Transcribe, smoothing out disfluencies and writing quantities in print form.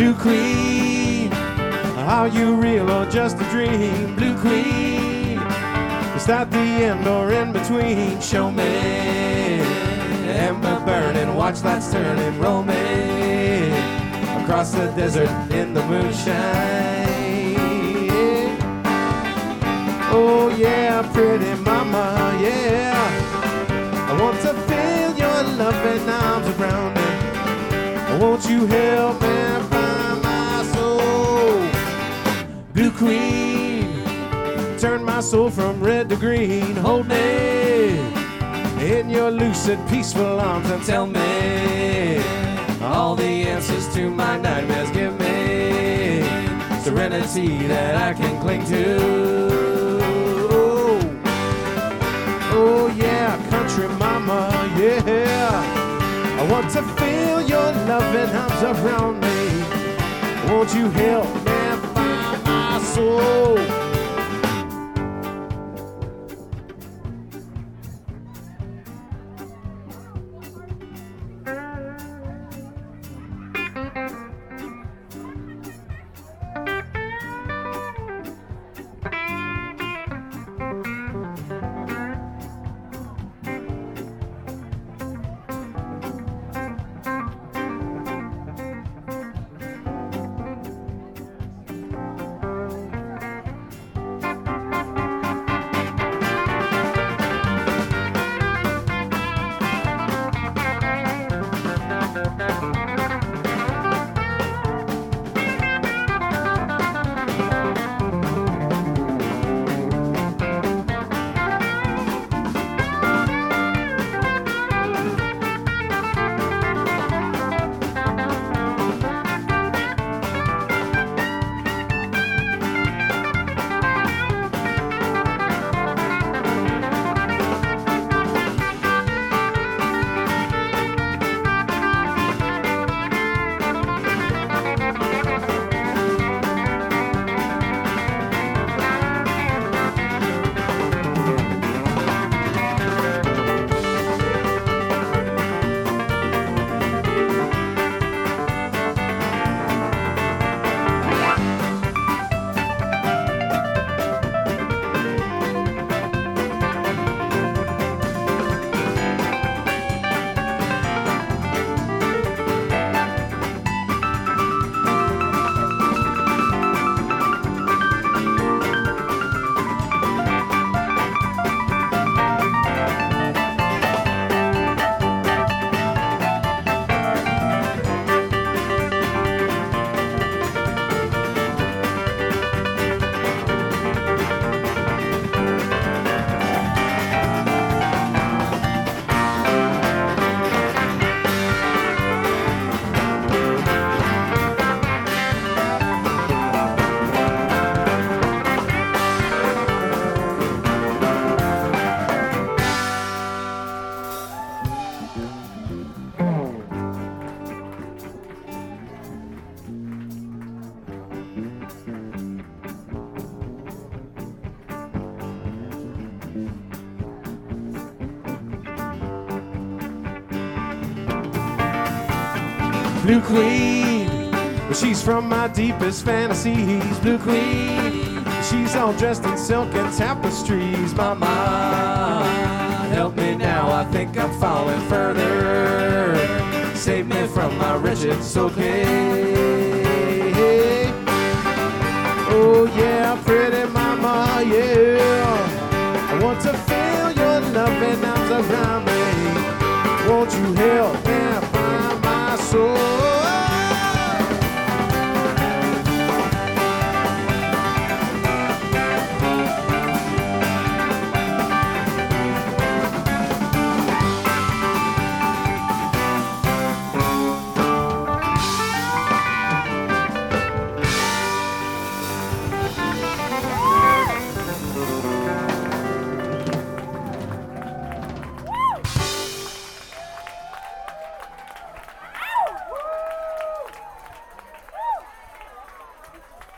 Blue Queen, are you real or just a dream? Blue Queen, is that the end or in between? Show me ember burning, watch lights turning, roll me across the desert in the moonshine. Oh yeah, pretty mama, yeah, I want to feel your loving arms around me. Won't you help me find my soul? Blue Queen, turn my soul from red to green. Hold me in your lucid, peaceful arms and tell me all the answers to my nightmares. Give me serenity that I can cling to. Oh yeah, country mama, yeah, I want to feel your loving arms around me. Won't you help me find my soul? Blue Queen, she's from my deepest fantasies. Blue Queen, she's all dressed in silk and tapestries. Mama, help me now, I think I'm falling further. Save me from my wretched soul cave. Oh yeah, pretty mama, yeah, I want to feel your loving arms around me. Won't you help me find my soul?